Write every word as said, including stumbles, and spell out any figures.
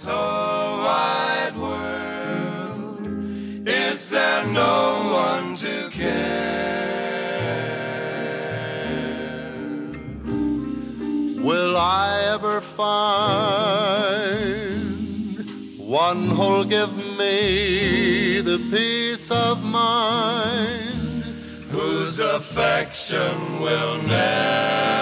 this whole wide world, is there no one to care? Will I ever find one who'll give me the peace of mind, whose affection will never